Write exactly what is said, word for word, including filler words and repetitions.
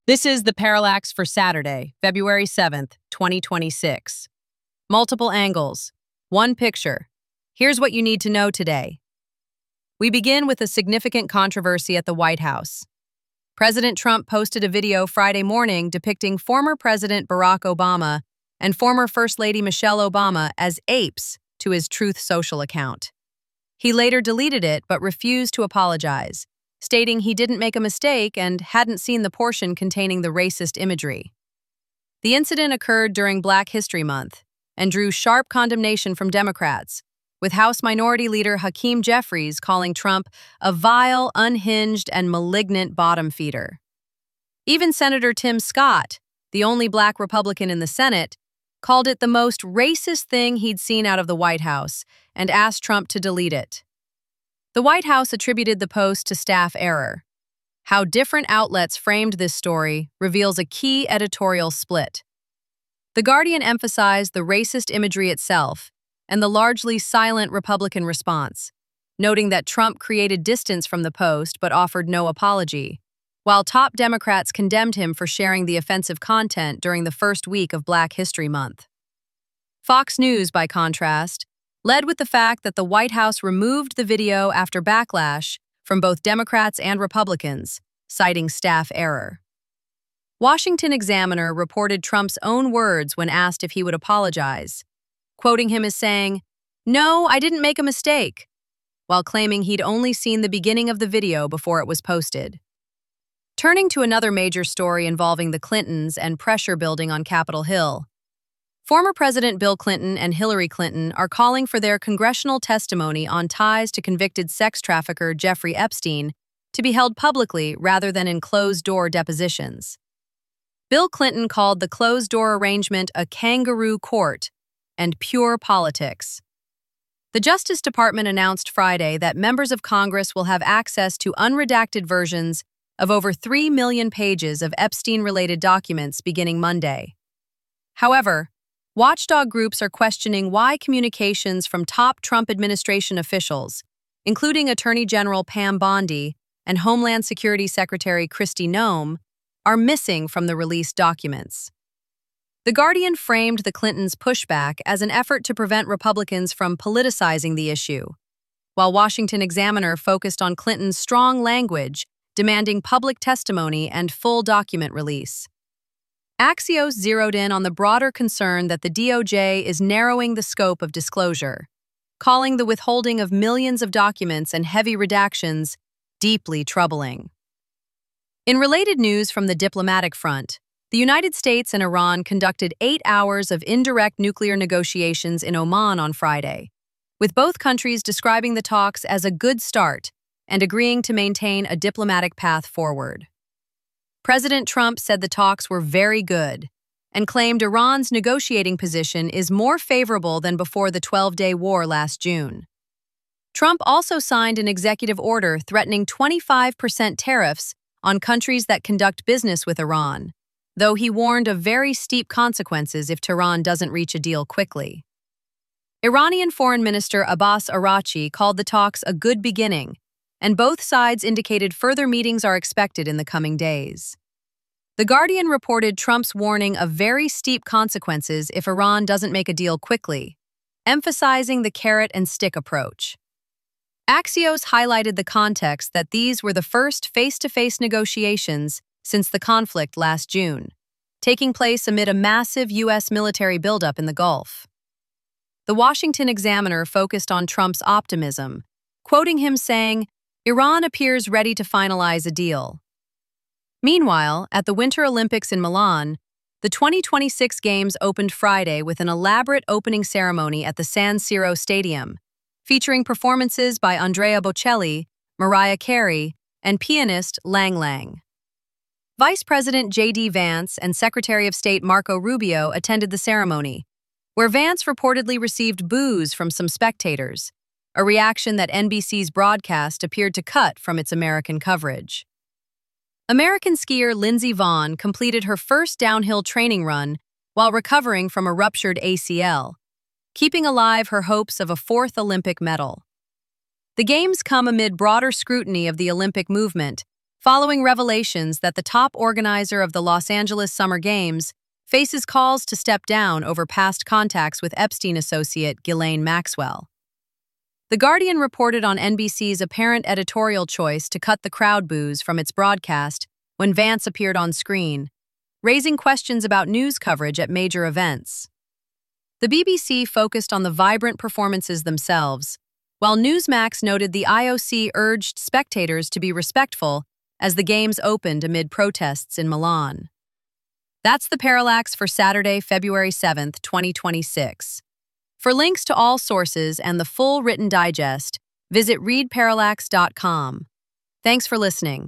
This is the Parallax for Saturday, February seventh, twenty twenty-six. Multiple angles, one picture. Here's what you need to know today. We begin with a significant controversy at the White House. President Trump posted a video Friday morning depicting former President Barack Obama and former First Lady Michelle Obama as apes to his Truth Social account. He later deleted it but refused to apologize, stating he didn't make a mistake and hadn't seen the portion containing the racist imagery. The incident occurred during Black History Month and drew sharp condemnation from Democrats, with House Minority Leader Hakeem Jeffries calling Trump a vile, unhinged, and malignant bottom feeder. Even Senator Tim Scott, the only Black Republican in the Senate, called it the most racist thing he'd seen out of the White House and asked Trump to delete it. The White House attributed the post to staff error. How different outlets framed this story reveals a key editorial split. The Guardian emphasized the racist imagery itself and the largely silent Republican response, noting that Trump created distance from the post but offered no apology, while top Democrats condemned him for sharing the offensive content during the first week of Black History Month. Fox News, by contrast, led with the fact that the White House removed the video after backlash from both Democrats and Republicans, citing staff error. Washington Examiner reported Trump's own words when asked if he would apologize, quoting him as saying, "No, I didn't make a mistake," while claiming he'd only seen the beginning of the video before it was posted. Turning to another major story involving the Clintons and pressure building on Capitol Hill, former President Bill Clinton and Hillary Clinton are calling for their congressional testimony on ties to convicted sex trafficker Jeffrey Epstein to be held publicly rather than in closed-door depositions. Bill Clinton called the closed-door arrangement a kangaroo court and pure politics. The Justice Department announced Friday that members of Congress will have access to unredacted versions of over three million pages of Epstein-related documents beginning Monday. However, watchdog groups are questioning why communications from top Trump administration officials, including Attorney General Pam Bondi and Homeland Security Secretary Kristi Noem, are missing from the released documents. The Guardian framed the Clintons' pushback as an effort to prevent Republicans from politicizing the issue, while Washington Examiner focused on Clinton's strong language, demanding public testimony and full document release. Axios zeroed in on the broader concern that the D O J is narrowing the scope of disclosure, calling the withholding of millions of documents and heavy redactions deeply troubling. In related news from the diplomatic front, the United States and Iran conducted eight hours of indirect nuclear negotiations in Oman on Friday, with both countries describing the talks as a good start and agreeing to maintain a diplomatic path forward. President Trump said the talks were very good and claimed Iran's negotiating position is more favorable than before the twelve-day war last June. Trump also signed an executive order threatening twenty-five percent tariffs on countries that conduct business with Iran, though he warned of very steep consequences if Tehran doesn't reach a deal quickly. Iranian Foreign Minister Abbas Araghchi called the talks a good beginning, and both sides indicated further meetings are expected in the coming days. The Guardian reported Trump's warning of very steep consequences if Iran doesn't make a deal quickly, emphasizing the carrot and stick approach. Axios highlighted the context that these were the first face-to-face negotiations since the conflict last June, taking place amid a massive U S military buildup in the Gulf. The Washington Examiner focused on Trump's optimism, quoting him saying, "Iran appears ready to finalize a deal." Meanwhile, at the Winter Olympics in Milan, the twenty twenty-six Games opened Friday with an elaborate opening ceremony at the San Siro Stadium, featuring performances by Andrea Bocelli, Mariah Carey, and pianist Lang Lang. Vice President J D Vance and Secretary of State Marco Rubio attended the ceremony, where Vance reportedly received boos from some spectators, a reaction that N B C's broadcast appeared to cut from its American coverage. American skier Lindsey Vonn completed her first downhill training run while recovering from a ruptured A C L, keeping alive her hopes of a fourth Olympic medal. The Games come amid broader scrutiny of the Olympic movement, following revelations that the top organizer of the Los Angeles Summer Games faces calls to step down over past contacts with Epstein associate Ghislaine Maxwell. The Guardian reported on N B C's apparent editorial choice to cut the crowd boos from its broadcast when Vance appeared on screen, raising questions about news coverage at major events. The B B C focused on the vibrant performances themselves, while Newsmax noted the I O C urged spectators to be respectful as the games opened amid protests in Milan. That's the Parallax for Saturday, February seventh, twenty twenty-six. For links to all sources and the full written digest, visit read parallax dot com. Thanks for listening.